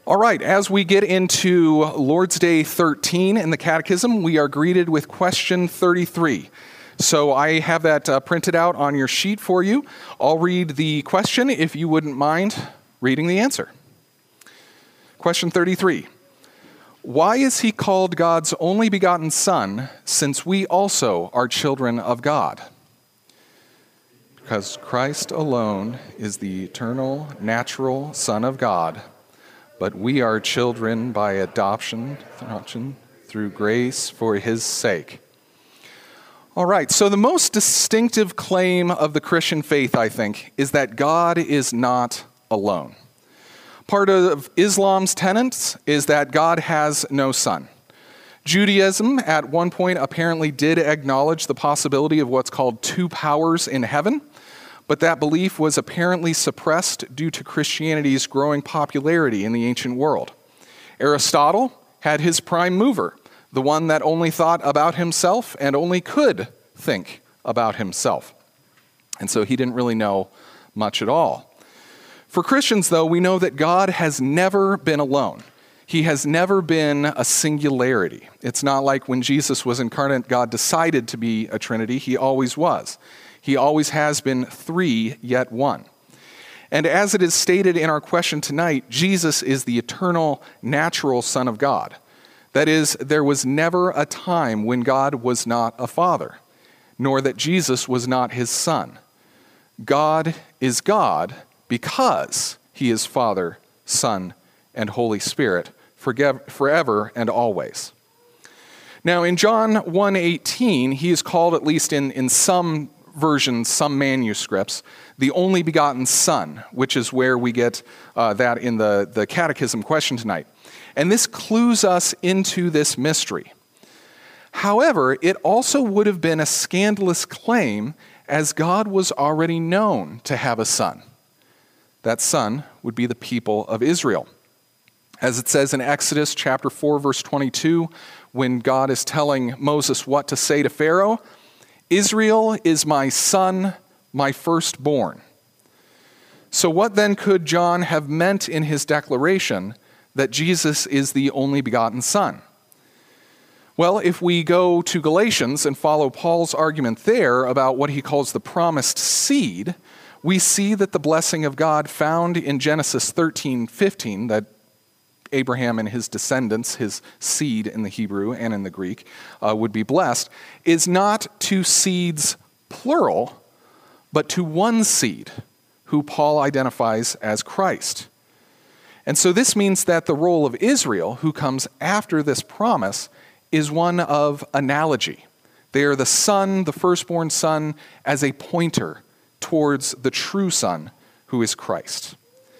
All right, as we get into Lord's Day 13 in the Catechism, we are greeted with question 33. So I have that printed out on your sheet for you. I'll read the question if you wouldn't mind reading the answer. Question 33. Why is he called God's only begotten Son, since we also are children of God? Because Christ alone is the eternal, natural Son of God, but we are children by adoption through grace for his sake. All right, so the most distinctive claim of the Christian faith, I think, is that God is not alone. Part of Islam's tenets is that God has no son. Judaism, at one point, apparently did acknowledge the possibility of what's called two powers in heaven, but that belief was apparently suppressed due to Christianity's growing popularity in the ancient world. Aristotle had his prime mover, the one that only thought about himself and only could think about himself. And so he didn't really know much at all. For Christians, though, we know that God has never been alone. He has never been a singularity. It's not like when Jesus was incarnate, God decided to be a Trinity. He always was. He always has been three, yet one. And as it is stated in our question tonight, Jesus is the eternal, natural Son of God. That is, there was never a time when God was not a father, nor that Jesus was not his son. God is God because he is Father, Son, and Holy Spirit, forever and always. Now, in John 1:18, he is called, at least in some versions, some manuscripts, the only begotten Son, which is where we get that in the Catechism question tonight. And this clues us into this mystery. However, it also would have been a scandalous claim, as God was already known to have a son. That son would be the people of Israel. As it says in Exodus chapter 4, verse 22, when God is telling Moses what to say to Pharaoh, Israel is my son, my firstborn. So what then could John have meant in his declaration that Jesus is the only begotten Son? Well, if we go to Galatians and follow Paul's argument there about what he calls the promised seed, we see that the blessing of God found in Genesis 13:15, that Abraham and his descendants, his seed in the Hebrew and in the Greek, would be blessed, is not to seeds plural, but to one seed, who Paul identifies as Christ. And so this means that the role of Israel, who comes after this promise, is one of analogy. They are the son, the firstborn son, as a pointer towards the true Son, who is Christ.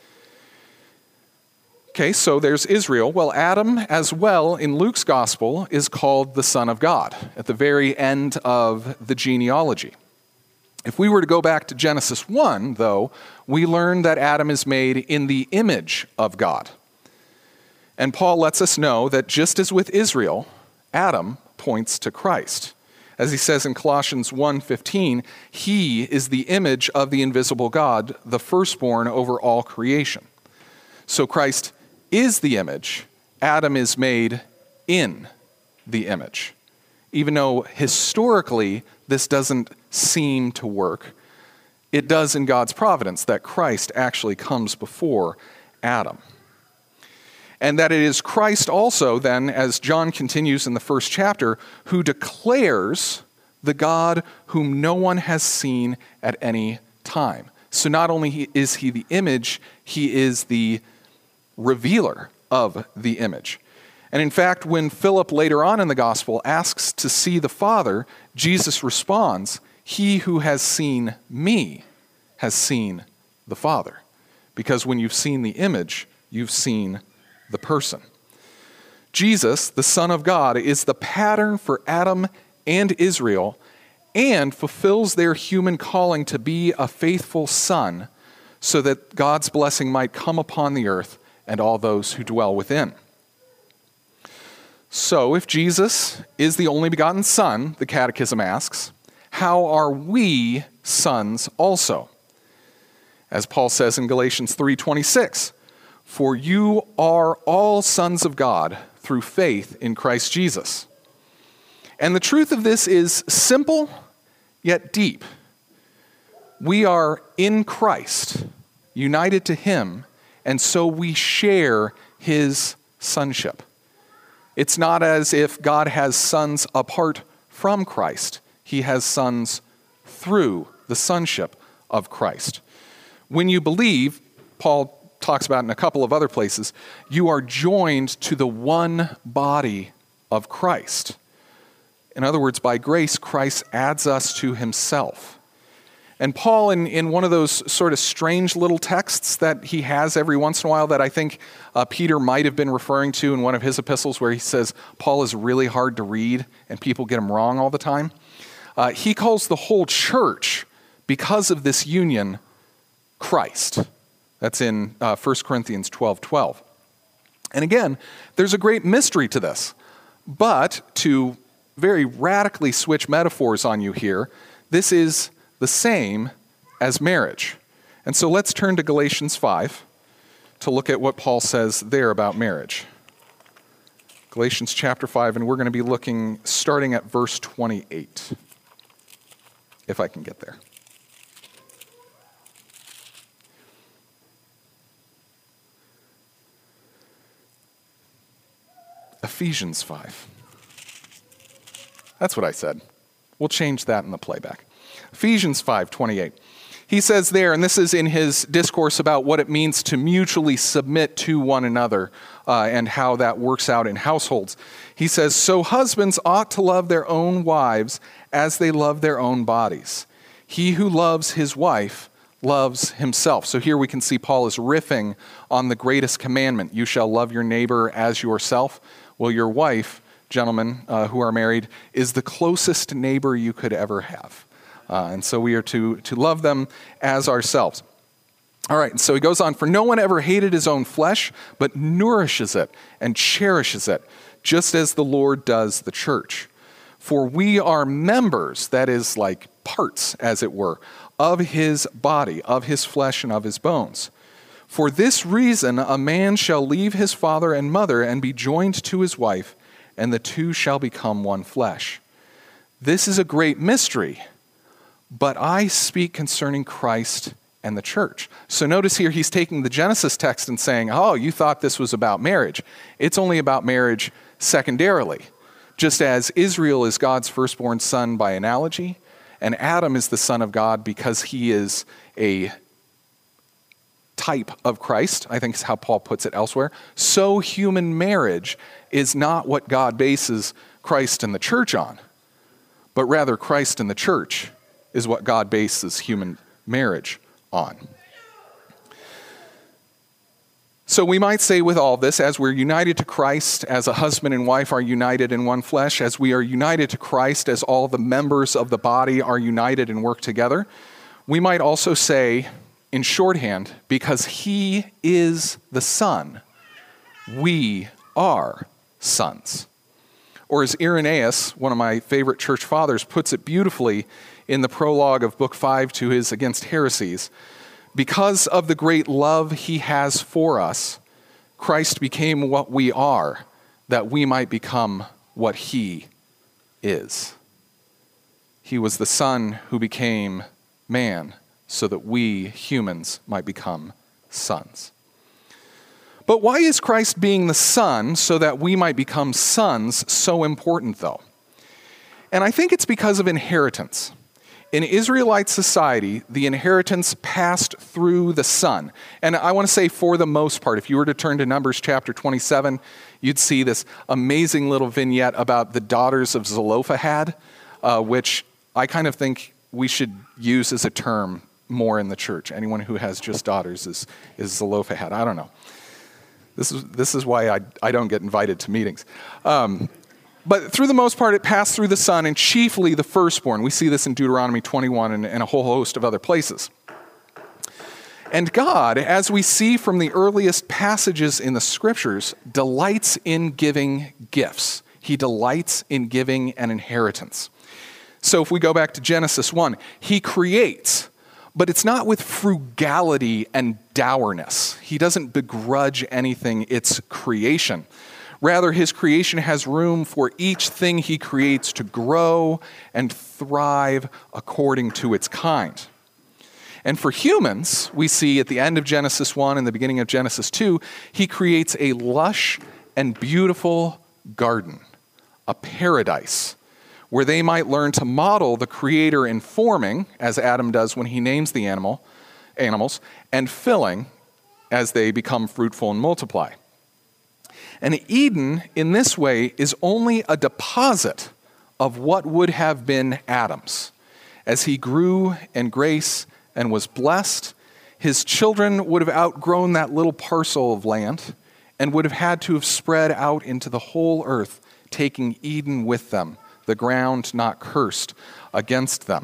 Okay, so there's Israel. Well, Adam, as well, in Luke's gospel, is called the Son of God at the very end of the genealogy. If we were to go back to Genesis 1, though, we learn that Adam is made in the image of God. And Paul lets us know that just as with Israel, Adam points to Christ. As he says in Colossians 1:15, he is the image of the invisible God, the firstborn over all creation. So Christ is the image. Adam is made in the image. Even though historically this doesn't seem to work, it does in God's providence that Christ actually comes before Adam. And that it is Christ also then, as John continues in the first chapter, who declares the God whom no one has seen at any time. So not only is he the image, he is the revealer of the image. And in fact, when Philip later on in the gospel asks to see the Father, Jesus responds, "He who has seen me has seen the Father." Because when you've seen the image, you've seen the person. Jesus, the Son of God, is the pattern for Adam and Israel and fulfills their human calling to be a faithful son so that God's blessing might come upon the earth and all those who dwell within. So, if Jesus is the only begotten Son, the Catechism asks, how are we sons also? As Paul says in Galatians 3:26, For you are all sons of God through faith in Christ Jesus. And the truth of this is simple, yet deep. We are in Christ, united to him, and so we share his sonship. It's not as if God has sons apart from Christ. He has sons through the sonship of Christ. When you believe, Paul talks about in a couple of other places, you are joined to the one body of Christ. In other words, by grace, Christ adds us to himself. And Paul, in one of those sort of strange little texts that he has every once in a while that I think Peter might have been referring to in one of his epistles where he says Paul is really hard to read and people get him wrong all the time, he calls the whole church, because of this union, Christ. That's in 1 Corinthians 12:12. And again, there's a great mystery to this. But to very radically switch metaphors on you here, this is the same as marriage. And so let's turn to Galatians 5 to look at what Paul says there about marriage. Galatians chapter 5, and we're going to be looking starting at verse 28, if I can get there. Ephesians 5. That's what I said. We'll change that in the playback. Ephesians 5:28. He says there, and this is in his discourse about what it means to mutually submit to one another and how that works out in households. He says, so husbands ought to love their own wives as they love their own bodies. He who loves his wife loves himself. So here we can see Paul is riffing on the greatest commandment. You shall love your neighbor as yourself. Well, your wife, gentlemen who are married, is the closest neighbor you could ever have. And so we are to love them as ourselves. All right, and so he goes on, for no one ever hated his own flesh, but nourishes it and cherishes it, just as the Lord does the church. For we are members, that is like parts, as it were, of his body, of his flesh and of his bones. For this reason, a man shall leave his father and mother and be joined to his wife, and the two shall become one flesh. This is a great mystery, but I speak concerning Christ and the church. So notice here he's taking the Genesis text and saying, oh, you thought this was about marriage. It's only about marriage secondarily. Just as Israel is God's firstborn son by analogy, and Adam is the son of God because he is a type of Christ, I think is how Paul puts it elsewhere, so human marriage is not what God bases Christ and the church on, but rather Christ and the church is what God bases human marriage on. So we might say with all this, as we're united to Christ, as a husband and wife are united in one flesh, as we are united to Christ, as all the members of the body are united and work together, we might also say, in shorthand, because he is the Son, we are sons. Or as Irenaeus, one of my favorite church fathers, puts it beautifully in the prologue of Book 5 to his Against Heresies, because of the great love he has for us, Christ became what we are, that we might become what he is. He was the Son who became man, so that we, humans, might become sons. But why is Christ being the Son so that we might become sons so important, though? And I think it's because of inheritance. In Israelite society, the inheritance passed through the son. And I want to say for the most part, if you were to turn to Numbers chapter 27, you'd see this amazing little vignette about the daughters of Zelophehad, which I kind of think we should use as a term more in the church. Anyone who has just daughters is Zelophehad. I don't know. This is why I don't get invited to meetings. But through the most part, it passed through the son, and chiefly the firstborn. We see this in Deuteronomy 21 and a whole host of other places. And God, as we see from the earliest passages in the scriptures, delights in giving gifts. He delights in giving an inheritance. So if we go back to Genesis 1, he creates, But it's not with frugality and dourness. He doesn't begrudge anything its creation. Rather, his creation has room for each thing he creates to grow and thrive according to its kind. And for humans, we see at the end of Genesis 1 and the beginning of Genesis 2, he creates a lush and beautiful garden, a paradise, where they might learn to model the Creator in forming, as Adam does when he names the animals, and filling as they become fruitful and multiply. And Eden, in this way, is only a deposit of what would have been Adam's. As he grew in grace and was blessed, his children would have outgrown that little parcel of land and would have had to have spread out into the whole earth, taking Eden with them, the ground not cursed against them.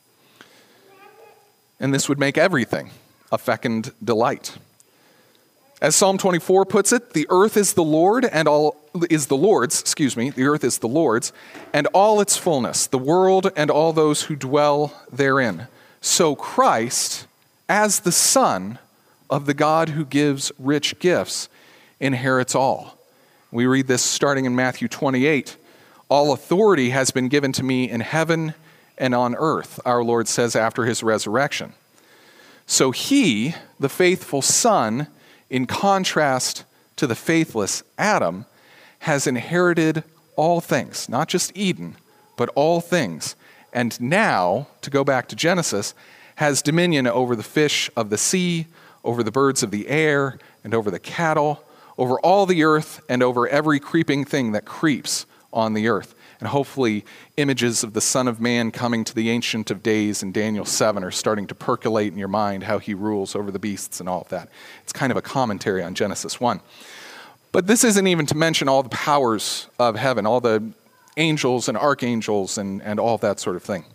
And this would make everything a fecund delight. As Psalm 24 puts it, the earth is the Lord and all is the Lord's, the earth is the Lord's, and all its fullness, the world and all those who dwell therein. So Christ, as the Son of the God who gives rich gifts, inherits all. We read this starting in Matthew 28. All authority has been given to me in heaven and on earth, our Lord says after his resurrection. So he, the faithful Son, in contrast to the faithless Adam, has inherited all things, not just Eden, but all things. And now, to go back to Genesis, has dominion over the fish of the sea, over the birds of the air, and over the cattle, over all the earth, and over every creeping thing that creeps on the earth. And hopefully images of the Son of Man coming to the Ancient of Days in Daniel 7 are starting to percolate in your mind, how he rules over the beasts and all of that. It's kind of a commentary on Genesis 1. But this isn't even to mention all the powers of heaven, all the angels and archangels and all that sort of thing.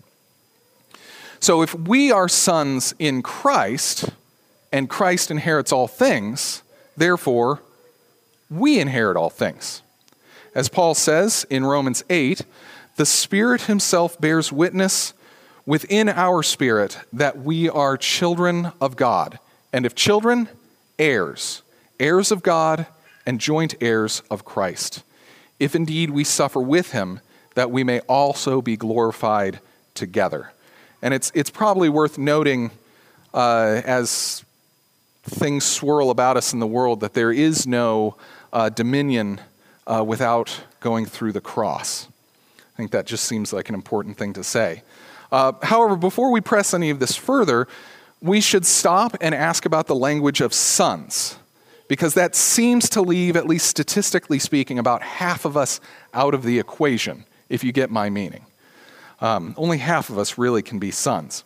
So if we are sons in Christ, and Christ inherits all things, therefore we inherit all things. As Paul says in Romans 8, the Spirit himself bears witness within our spirit that we are children of God. And if children, heirs, heirs of God and joint heirs of Christ. If indeed we suffer with him, that we may also be glorified together. And it's probably worth noting as things swirl about us in the world that there is no dominion without going through the cross. I think that just seems like an important thing to say. However, before we press any of this further, we should stop and ask about the language of sons, because that seems to leave, at least statistically speaking, about half of us out of the equation, if you get my meaning. Only half of us really can be sons.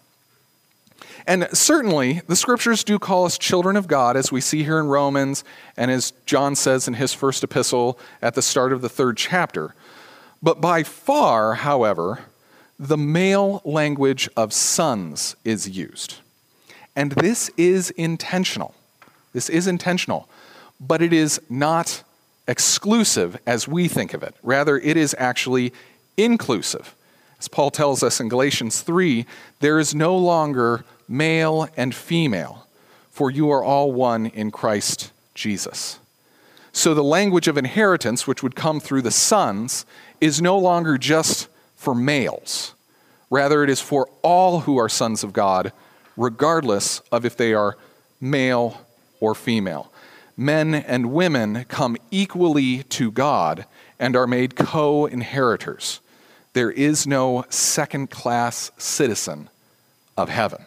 And certainly, the scriptures do call us children of God, as we see here in Romans, and as John says in his first epistle at the start of the 3rd chapter. But by far, however, the male language of sons is used. And this is intentional. This is intentional, but it is not exclusive as we think of it. Rather, it is actually inclusive. As Paul tells us in Galatians 3, there is no longer male and female, for you are all one in Christ Jesus. So the language of inheritance, which would come through the sons, is no longer just for males. Rather, it is for all who are sons of God, regardless of if they are male or female. Men and women come equally to God and are made co-inheritors. There is no second-class citizen of heaven.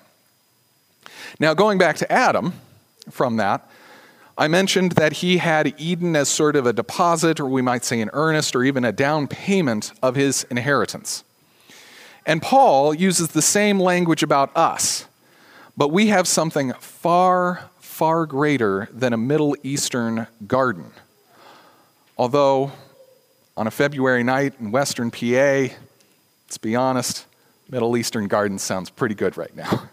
Now, going back to Adam from that, I mentioned that he had Eden as sort of a deposit, or we might say an earnest, or even a down payment of his inheritance. And Paul uses the same language about us, but we have something far, far greater than a Middle Eastern garden. Although, on a February night in Western PA, let's be honest, Middle Eastern garden sounds pretty good right now.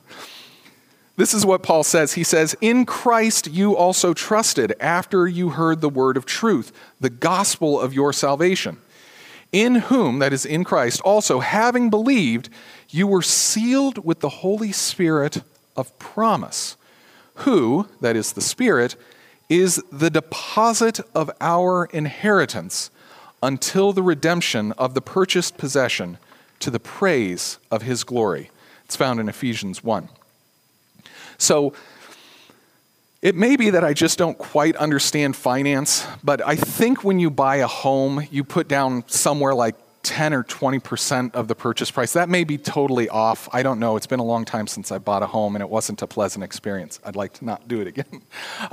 This is what Paul says. He says, "In Christ you also trusted after you heard the word of truth, the gospel of your salvation. In whom," that is in Christ, "also having believed, you were sealed with the Holy Spirit of promise, who, that is the Spirit, is the deposit of our inheritance until the redemption of the purchased possession to the praise of his glory. It's found in Ephesians 1. So it may be that I just don't quite understand finance, but I think when you buy a home, you put down somewhere like 10 or 20% of the purchase price. That may be totally off. I don't know. It's been a long time since I bought a home, and it wasn't a pleasant experience. I'd like to not do it again.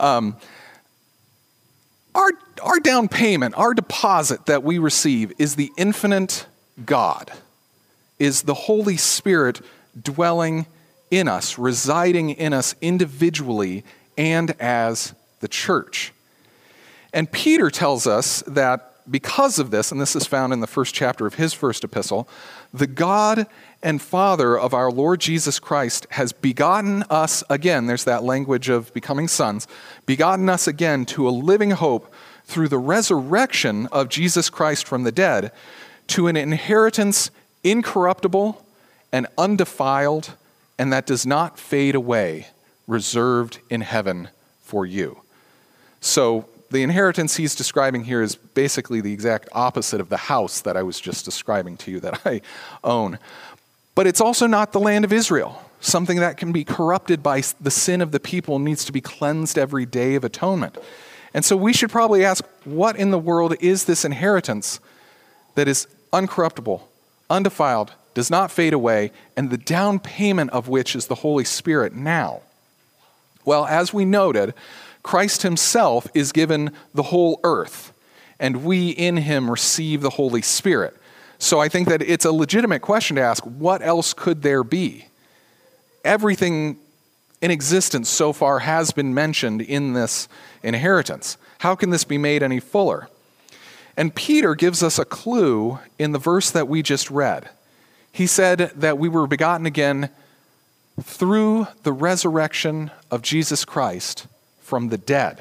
Our down payment, our deposit that we receive is the infinite God, is the Holy Spirit dwelling in us, residing in us individually and as the church. And Peter tells us that because of this, and this is found in the first chapter of his first epistle, the God and Father of our Lord Jesus Christ has begotten us again, there's that language of becoming sons, begotten us again to a living hope through the resurrection of Jesus Christ from the dead, to an inheritance incorruptible and undefiled, and that does not fade away, reserved in heaven for you. So the inheritance he's describing here is basically the exact opposite of the house that I was just describing to you that I own. But it's also not the land of Israel, something that can be corrupted by the sin of the people and needs to be cleansed every day of atonement. And so we should probably ask, what in the world is this inheritance that is uncorruptible, undefiled, does not fade away, and the down payment of which is the Holy Spirit now? Well, as we noted, Christ himself is given the whole earth, and we in him receive the Holy Spirit. So I think that it's a legitimate question to ask, what else could there be? Everything in existence so far has been mentioned in this inheritance. How can this be made any fuller? And Peter gives us a clue in the verse that we just read. He said that we were begotten again through the resurrection of Jesus Christ from the dead,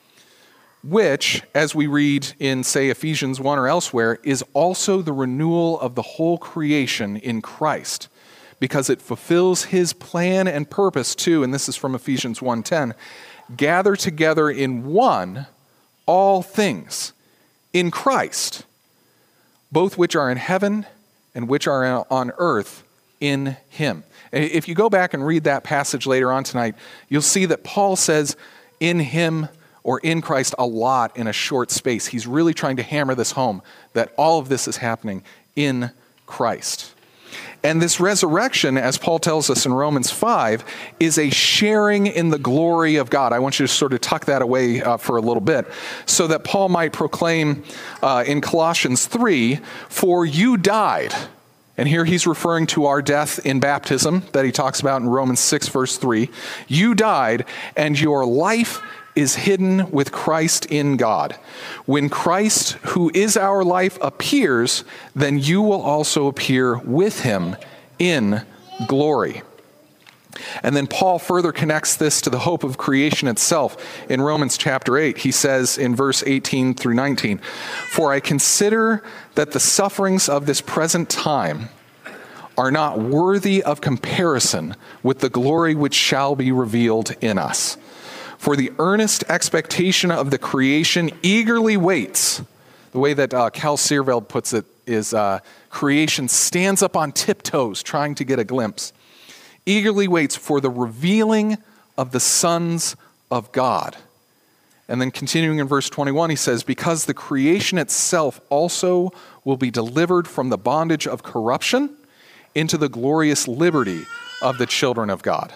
which, as we read in, say, Ephesians 1 or elsewhere, is also the renewal of the whole creation in Christ, because it fulfills his plan and purpose to, and this is from Ephesians 1:10, gather together in one all things in Christ, both which are in heaven and which are on earth in him. If you go back and read that passage later on tonight, you'll see that Paul says in him or in Christ a lot in a short space. He's really trying to hammer this home, that all of this is happening in Christ. And this resurrection, as Paul tells us in Romans 5, is a sharing in the glory of God. I want you to sort of tuck that away for a little bit, so that Paul might proclaim in Colossians 3, "For you died." And here he's referring to our death in baptism that he talks about in Romans 6, verse 3. "You died, and your life is hidden with Christ in God. When Christ, who is our life, appears, then you will also appear with him in glory." And then Paul further connects this to the hope of creation itself. In Romans chapter 8, he says in verse 18 through 19, "For I consider that the sufferings of this present time are not worthy of comparison with the glory which shall be revealed in us. For the earnest expectation of the creation eagerly waits." The way that Cal Searveld puts it is creation stands up on tiptoes trying to get a glimpse. Eagerly waits for the revealing of the sons of God. And then continuing in verse 21, he says, "Because the creation itself also will be delivered from the bondage of corruption into the glorious liberty of the children of God."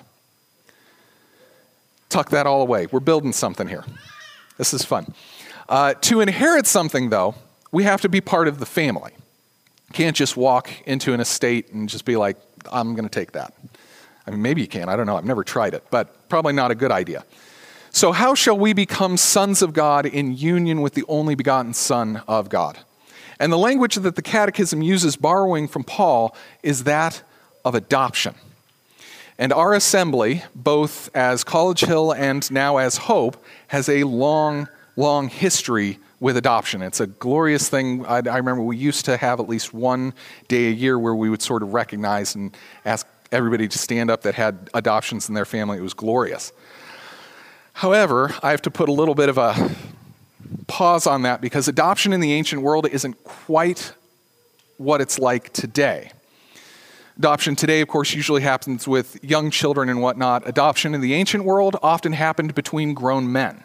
Tuck that all away. We're building something here. This is fun. To inherit something, though, we have to be part of the family. Can't just walk into an estate and just be like, "I'm going to take that." I mean, maybe you can. I don't know. I've never tried it, but probably not a good idea. So how shall we become sons of God in union with the only begotten Son of God? And the language that the Catechism uses, borrowing from Paul, is that of adoption. And our assembly, both as College Hill and now as Hope, has a long, long history with adoption. It's a glorious thing. I remember we used to have at least one day a year where we would sort of recognize and ask everybody to stand up that had adoptions in their family. It was glorious. However, I have to put a little bit of a pause on that because adoption in the ancient world isn't quite what it's like today. Adoption today, of course, usually happens with young children and whatnot. Adoption in the ancient world often happened between grown men.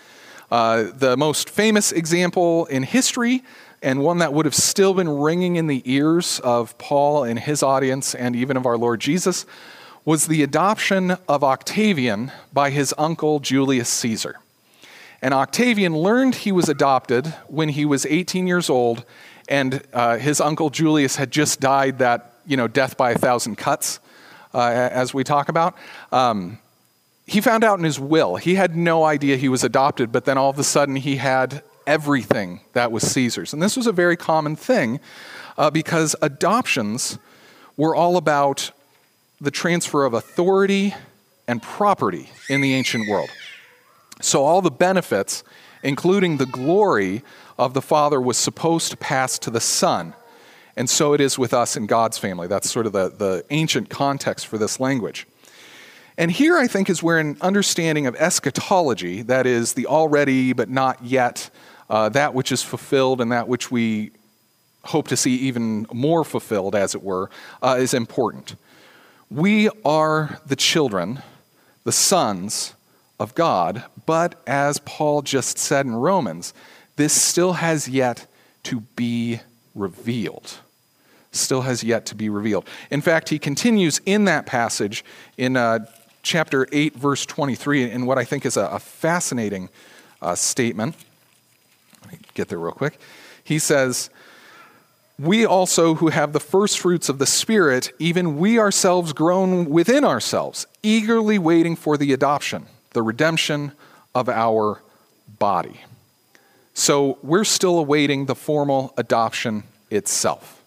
The most famous example in history, and one that would have still been ringing in the ears of Paul and his audience and even of our Lord Jesus, was the adoption of Octavian by his uncle Julius Caesar. And Octavian learned he was adopted when he was 18 years old, and his uncle Julius had just died that, death by 1,000 cuts, as we talk about. He found out in his will. He had no idea he was adopted, but then all of a sudden he had everything that was Caesar's. And this was a very common thing because adoptions were all about the transfer of authority and property in the ancient world. So all the benefits, including the glory of the Father, was supposed to pass to the Son. And so it is with us in God's family. That's sort of the ancient context for this language. And here, I think, is where an understanding of eschatology, that is, the already but not yet, that which is fulfilled and that which we hope to see even more fulfilled, as it were, is important. We are the children, the sons of God, but as Paul just said in Romans, this still has yet to be revealed. Still has yet to be revealed. In fact, he continues in that passage in chapter 8, verse 23, in what I think is a fascinating statement. Let me get there real quick. He says, "We also who have the first fruits of the Spirit, even we ourselves groan within ourselves, eagerly waiting for the adoption, the redemption of our body." So we're still awaiting the formal adoption itself.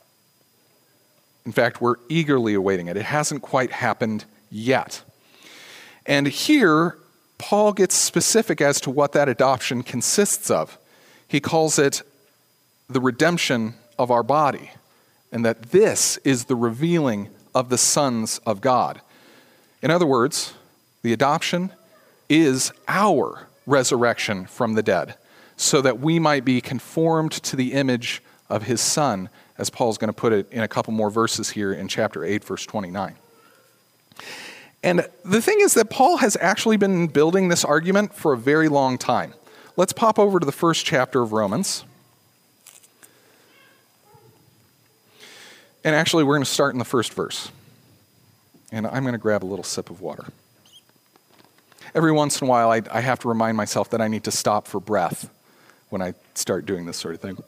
In fact, we're eagerly awaiting it. It hasn't quite happened yet. And here, Paul gets specific as to what that adoption consists of. He calls it the redemption of our body, and that this is the revealing of the sons of God. In other words, the adoption is our resurrection from the dead, so that we might be conformed to the image of his Son, as Paul's going to put it in a couple more verses here in chapter 8, verse 29. And the thing is that Paul has actually been building this argument for a very long time. Let's pop over to the first chapter of Romans. And actually, we're going to start in the first verse. And I'm going to grab a little sip of water. Every once in a while, I have to remind myself that I need to stop for breath when I start doing this sort of thing.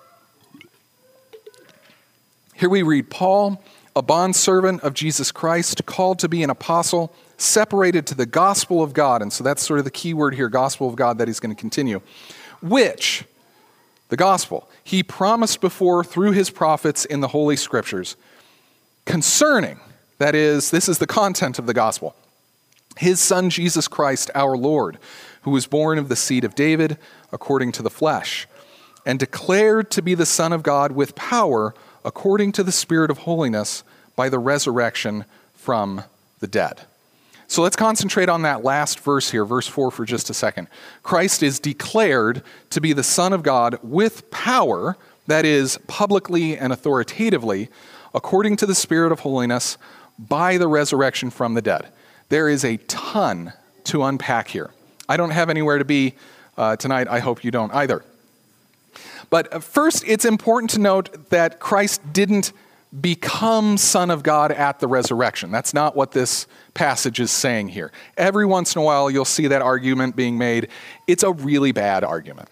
Here we read, "Paul, a bondservant of Jesus Christ, called to be an apostle, separated to the gospel of God." And so that's sort of the key word here, gospel of God, that he's going to continue. "Which," the gospel, "he promised before through his prophets in the Holy Scriptures, concerning," that is, this is the content of the gospel, "his Son Jesus Christ our Lord, who was born of the seed of David according to the flesh, and declared to be the Son of God with power according to the Spirit of holiness by the resurrection from the dead." So let's concentrate on that last verse here, verse 4, for just a second. Christ is declared to be the Son of God with power, that is, publicly and authoritatively, according to the Spirit of holiness by the resurrection from the dead. There is a ton to unpack here. I don't have anywhere to be tonight. I hope you don't either. But first, it's important to note that Christ didn't become Son of God at the resurrection. That's not what this passage is saying here. Every once in a while, you'll see that argument being made. It's a really bad argument.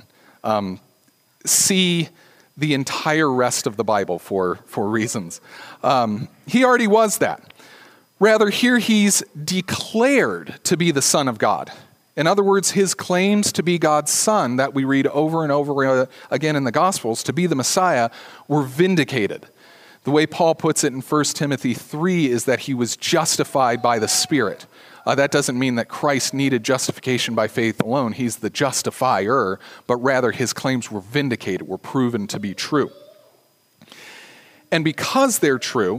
See the entire rest of the Bible for reasons. He already was that. Rather, here he's declared to be the Son of God. In other words, his claims to be God's Son that we read over and over again in the Gospels, to be the Messiah, were vindicated. The way Paul puts it in 1 Timothy 3 is that he was justified by the Spirit. That doesn't mean that Christ needed justification by faith alone. He's the justifier, but rather his claims were vindicated, were proven to be true. And because they're true,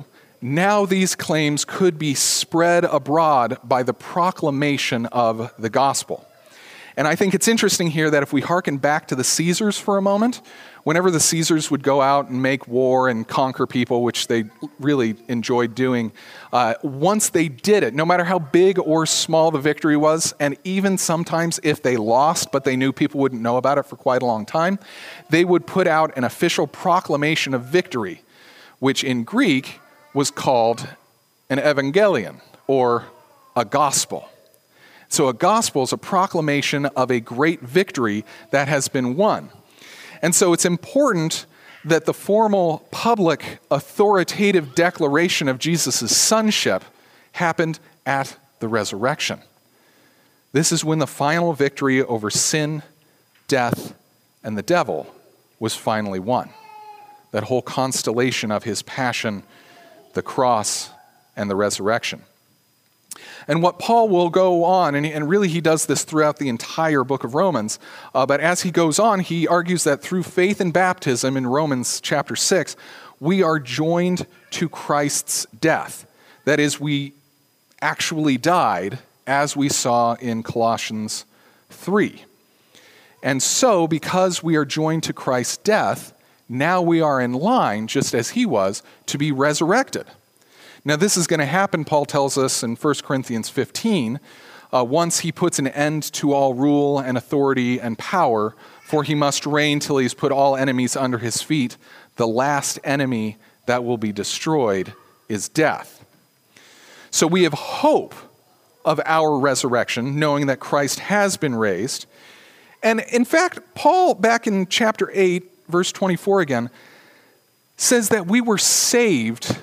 now these claims could be spread abroad by the proclamation of the gospel. And I think it's interesting here that if we hearken back to the Caesars for a moment, whenever the Caesars would go out and make war and conquer people, which they really enjoyed doing, once they did it, no matter how big or small the victory was, and even sometimes if they lost, but they knew people wouldn't know about it for quite a long time, they would put out an official proclamation of victory, which in Greek was called an evangelion, or a gospel. So a gospel is a proclamation of a great victory that has been won. And so it's important that the formal, public, authoritative declaration of Jesus' sonship happened at the resurrection. This is when the final victory over sin, death, and the devil was finally won. That whole constellation of his passion, the cross, and the resurrection. And what Paul will go on, and really he does this throughout the entire book of Romans, but as he goes on, he argues that through faith and baptism in Romans chapter 6, we are joined to Christ's death. That is, we actually died, as we saw in Colossians 3. And so, because we are joined to Christ's death, now we are in line, just as he was, to be resurrected. Now, this is going to happen, Paul tells us in 1 Corinthians 15, once he puts an end to all rule and authority and power, for he must reign till he's put all enemies under his feet. The last enemy that will be destroyed is death. So we have hope of our resurrection, knowing that Christ has been raised. And in fact, Paul, back in chapter 8, verse 24 again, says that we were saved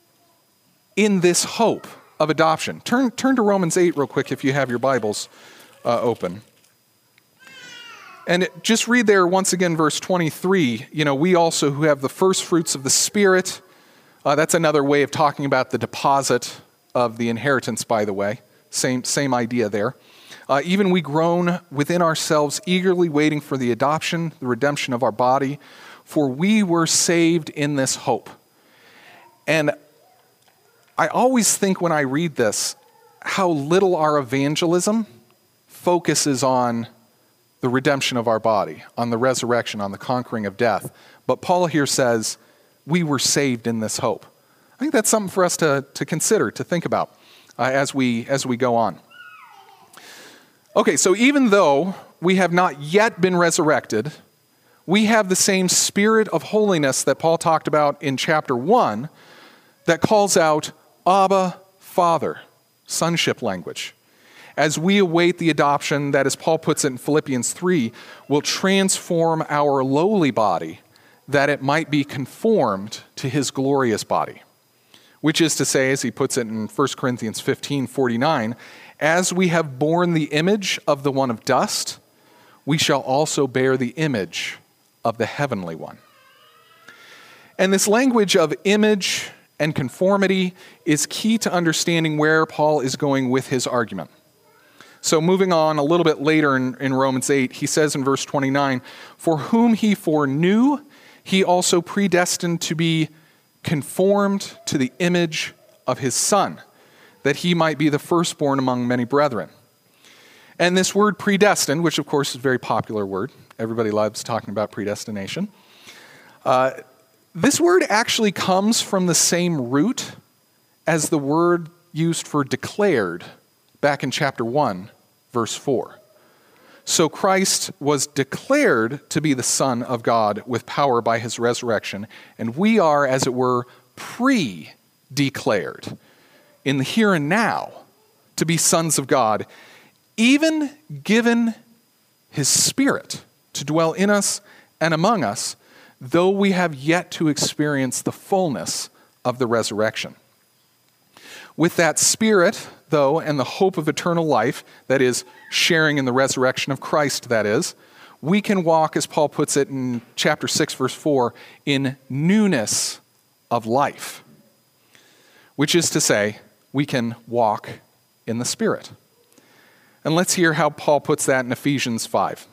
in this hope of adoption. Turn to Romans 8 real quick if you have your Bibles open. And just read there once again verse 23. We also who have the first fruits of the Spirit, that's another way of talking about the deposit of the inheritance, by the way. Same idea there. Even we groan within ourselves, eagerly waiting for the adoption, the redemption of our body, for we were saved in this hope. And I always think when I read this, how little our evangelism focuses on the redemption of our body, on the resurrection, on the conquering of death. But Paul here says, we were saved in this hope. I think that's something for us to consider, to think about as we go on. Okay, so even though we have not yet been resurrected, we have the same spirit of holiness that Paul talked about in chapter 1 that calls out, Abba, Father, sonship language. As we await the adoption that, as Paul puts it in Philippians 3, will transform our lowly body that it might be conformed to his glorious body. Which is to say, as he puts it in 1 Corinthians 15:49, as we have borne the image of the one of dust, we shall also bear the image of the heavenly one. And this language of image and conformity is key to understanding where Paul is going with his argument. So moving on a little bit later in Romans 8, he says in verse 29, for whom he foreknew, he also predestined to be conformed to the image of his Son, that he might be the firstborn among many brethren. And this word predestined, which of course is a very popular word, everybody loves talking about predestination, this word actually comes from the same root as the word used for declared back in chapter 1, verse 4. So Christ was declared to be the Son of God with power by his resurrection, and we are, as it were, pre-declared in the here and now to be sons of God, even given his Spirit to dwell in us and among us, though we have yet to experience the fullness of the resurrection. With that Spirit, though, and the hope of eternal life, that is, sharing in the resurrection of Christ, that is, we can walk, as Paul puts it in chapter 6, verse 4, in newness of life, which is to say, we can walk in the Spirit. And let's hear how Paul puts that in Ephesians 5.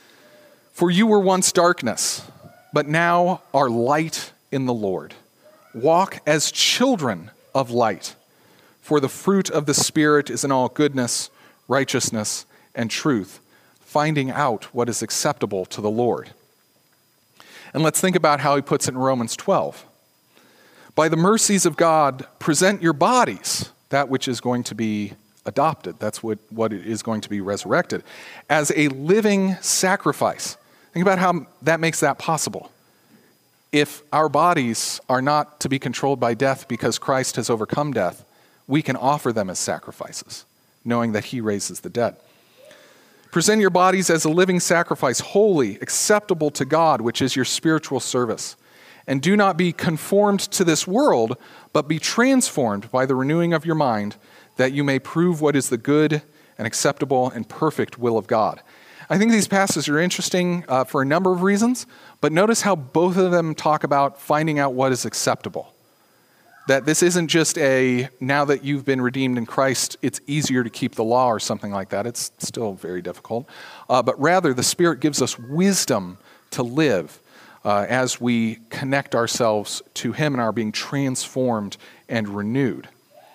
For you were once darkness, but now are light in the Lord. walk as children of light. For the fruit of the Spirit is in all goodness, righteousness, and truth, finding out what is acceptable to the Lord. And let's think about how he puts it in Romans 12. By the mercies of God, present your bodies, that which is going to be adopted, that's what is going to be resurrected, as a living sacrifice. Think about how that makes that possible. If our bodies are not to be controlled by death because Christ has overcome death, we can offer them as sacrifices, knowing that he raises the dead. Present your bodies as a living sacrifice, holy, acceptable to God, which is your spiritual service. And do not be conformed to this world, but be transformed by the renewing of your mind, that you may prove what is the good and acceptable and perfect will of God. I think these passages are interesting for a number of reasons, but notice how both of them talk about finding out what is acceptable. That this isn't just now that you've been redeemed in Christ, it's easier to keep the law or something like that. It's still very difficult. But rather, the Spirit gives us wisdom to live as we connect ourselves to him and are being transformed and renewed.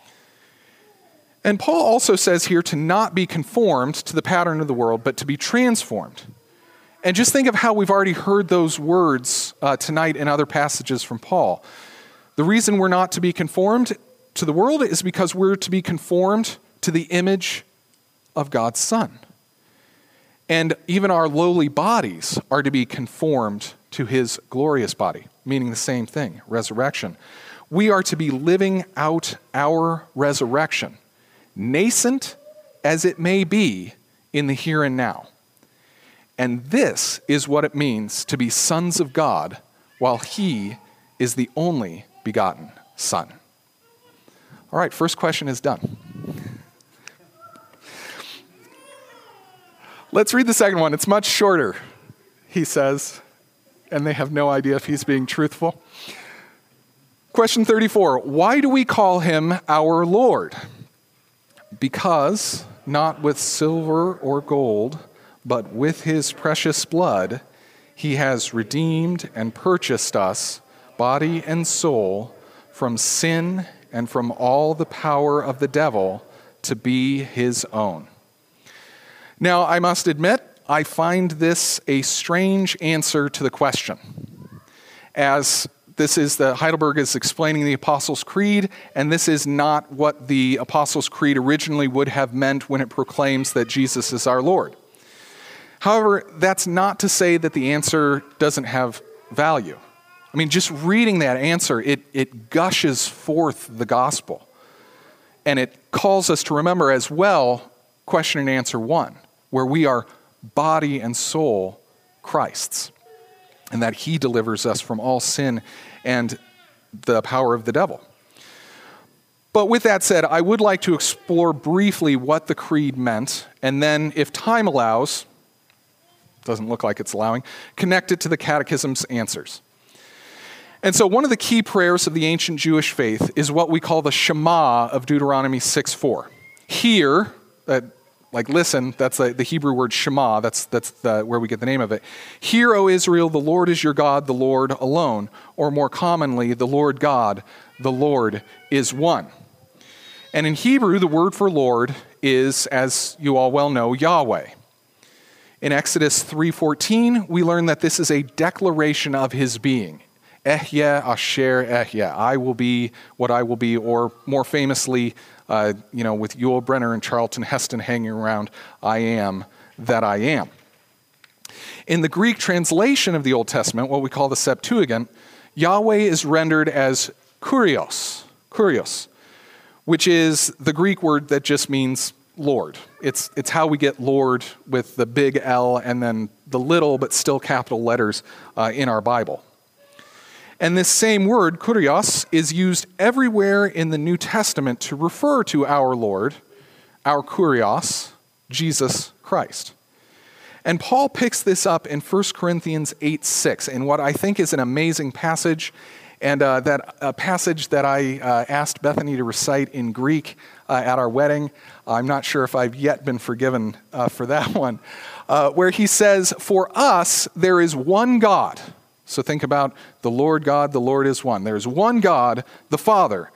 And Paul also says here to not be conformed to the pattern of the world, but to be transformed. And just think of how we've already heard those words tonight in other passages from Paul. The reason we're not to be conformed to the world is because we're to be conformed to the image of God's Son. And even our lowly bodies are to be conformed to his glorious body, meaning the same thing, resurrection. We are to be living out our resurrection, nascent as it may be in the here and now. And this is what it means to be sons of God while he is the only begotten Son. All right, first question is done. Let's read the second one. It's much shorter, he says, and they have no idea if he's being truthful. Question 34, why do we call him our Lord? Because, not with silver or gold, but with his precious blood, he has redeemed and purchased us, body and soul, from sin and from all the power of the devil, to be his own. Now, I must admit, I find this a strange answer to the question. As Heidelberg is explaining the Apostles' Creed, and this is not what the Apostles' Creed originally would have meant when it proclaims that Jesus is our Lord. However, that's not to say that the answer doesn't have value. I mean, just reading that answer, it gushes forth the gospel. And it calls us to remember as well question and answer 1, where we are body and soul Christ's, and that he delivers us from all sin and the power of the devil. But with that said, I would like to explore briefly what the creed meant, and then, if time allows, doesn't look like it's allowing, connect it to the Catechism's answers. And so one of the key prayers of the ancient Jewish faith is what we call the Shema of Deuteronomy 6:4. Hear, listen, that's the Hebrew word Shema, that's where we get the name of it. Hear, O Israel, the Lord is your God, the Lord alone. Or more commonly, the Lord God, the Lord is one. And in Hebrew, the word for Lord is, as you all well know, Yahweh. In Exodus 3:14, we learn that this is a declaration of his being. Ehyeh asher ehyeh, I will be what I will be, or more famously, with Yul Brynner and Charlton Heston hanging around, I am that I am. In the Greek translation of the Old Testament, what we call the Septuagint, Yahweh is rendered as kurios, which is the Greek word that just means Lord. It's how we get Lord with the big L and then the little but still capital letters in our Bible. And this same word, kurios, is used everywhere in the New Testament to refer to our Lord, our kurios, Jesus Christ. And Paul picks this up in 1 Corinthians 8:6 in what I think is an amazing passage, and a passage that I asked Bethany to recite in Greek at our wedding. I'm not sure if I've yet been forgiven for that one, where he says, "For us there is one God." So think about the Lord God, the Lord is one. There's one God, the Father,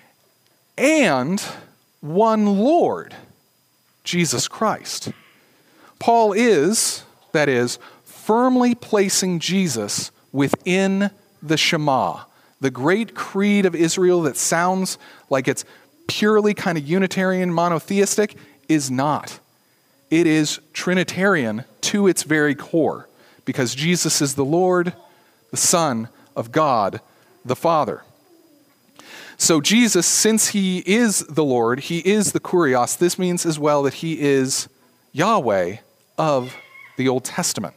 and one Lord, Jesus Christ. Paul is, that is, firmly placing Jesus within the Shema, the great creed of Israel that sounds like it's purely kind of Unitarian, monotheistic, is not. It is Trinitarian to its very core, because Jesus is the Lord, the Son of God, the Father. So Jesus, since he is the Lord, he is the Kurios, this means as well that he is Yahweh of the Old Testament.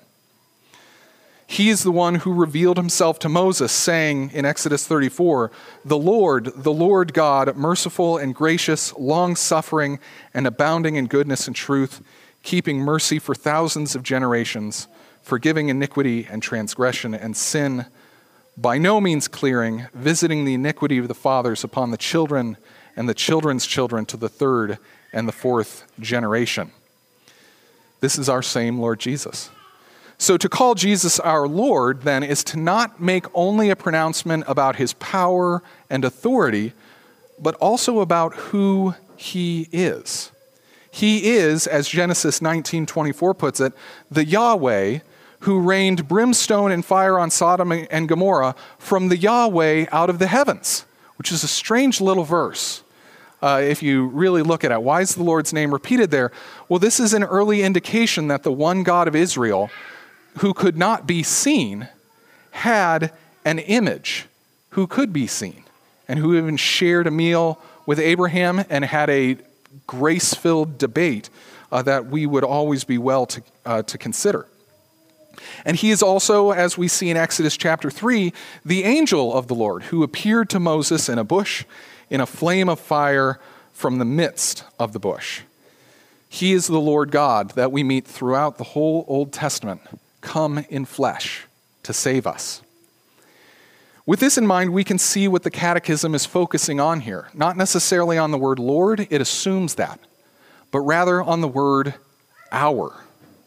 He is the one who revealed himself to Moses, saying in Exodus 34, the Lord God, merciful and gracious, long-suffering and abounding in goodness and truth, keeping mercy for thousands of generations, forgiving iniquity and transgression and sin, by no means clearing, visiting the iniquity of the fathers upon the children and the children's children to the third and the fourth generation. This is our same Lord Jesus. So to call Jesus our Lord, then, is to not make only a pronouncement about his power and authority, but also about who he is. He is, as Genesis 19:24 puts it, the Yahweh who rained brimstone and fire on Sodom and Gomorrah from the Yahweh out of the heavens, which is a strange little verse. If you really look at it, why is the Lord's name repeated there? Well, this is an early indication that the one God of Israel, who could not be seen, had an image who could be seen, and who even shared a meal with Abraham and had a grace-filled debate that we would always be well to consider. And he is also, as we see in Exodus chapter 3, the angel of the Lord who appeared to Moses in a bush in a flame of fire from the midst of the bush. He is the Lord God that we meet throughout the whole Old Testament, come in flesh to save us. With this in mind, we can see what the Catechism is focusing on here. Not necessarily on the word Lord, it assumes that, but rather on the word our.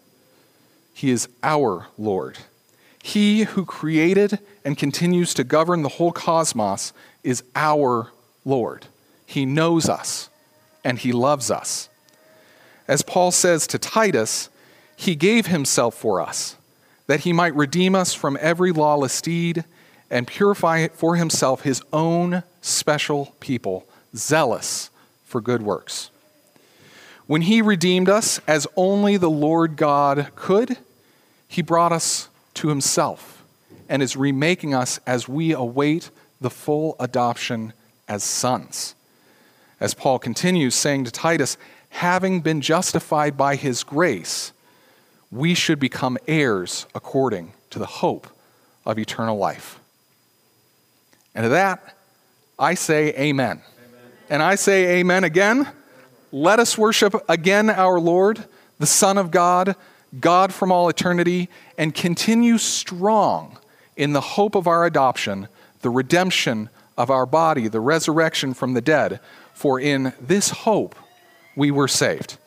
He is our Lord. He who created and continues to govern the whole cosmos is our Lord. He knows us and he loves us. As Paul says to Titus, he gave himself for us, that he might redeem us from every lawless deed and purify for himself his own special people, zealous for good works. When he redeemed us as only the Lord God could, he brought us to himself and is remaking us as we await the full adoption as sons. As Paul continues, saying to Titus, having been justified by his grace, we should become heirs according to the hope of eternal life. And to that, I say amen. And I say amen again. Let us worship again our Lord, the Son of God, God from all eternity, and continue strong in the hope of our adoption, the redemption of our body, the resurrection from the dead. For in this hope we were saved.